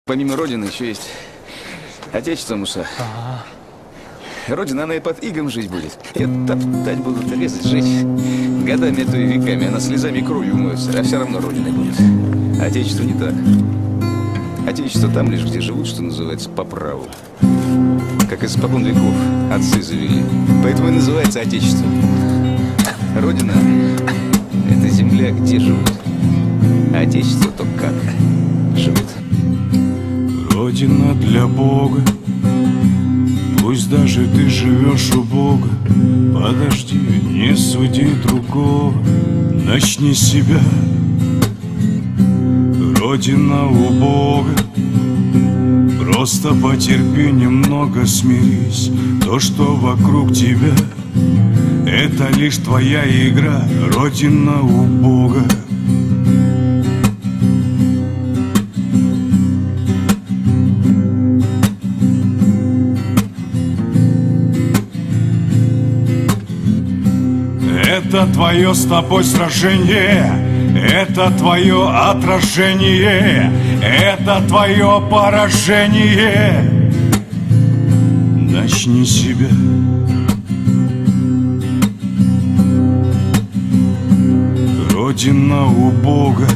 Помимо Родины еще есть Отечество, Муса. Родина, она и под игом жить будет. Ее топтать будут, резать, жить. Годами, а то и веками. Она слезами и кровью умоется, а все равно Родиной будет. Отечество не так. Отечество там лишь, где живут, что называется, по праву. Как испокон веков отцы завели. Поэтому и называется Отечество. Родина – это земля, где живут. А Отечество то как живут. Родина для Бога, пусть даже ты живешь у Бога. Подожди, не суди другого, начни с себя. Родина у Бога, просто потерпи немного, смирись. То, что вокруг тебя, это лишь твоя игра. Родина у Бога. Это твое с тобой сражение, это твое отражение, это твое поражение. Начни с себя. Родина у Бога.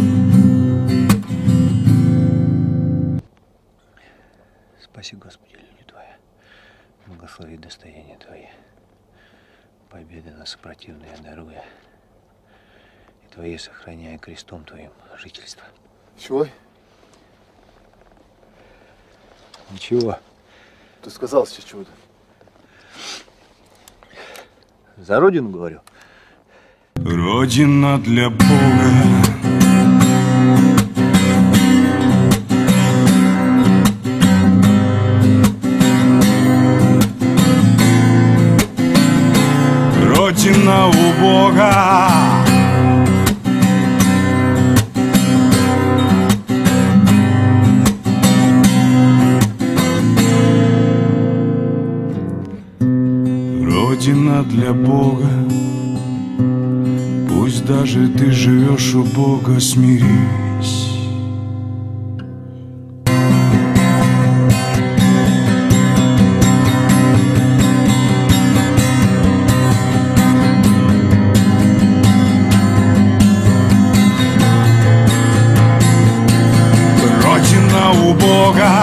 Спаси, Господи, люди Твоя, благослови достояние Твое, победы на сопротивные даруя, и Твое сохраняя крестом Твоим жительство. Чего? Ничего. Ты сказал сейчас чего-то. За Родину говорю. Родина для Бога. Родина у Бога. Родина для Бога, пусть даже ты живешь у Бога, смирись. Родина у Бога.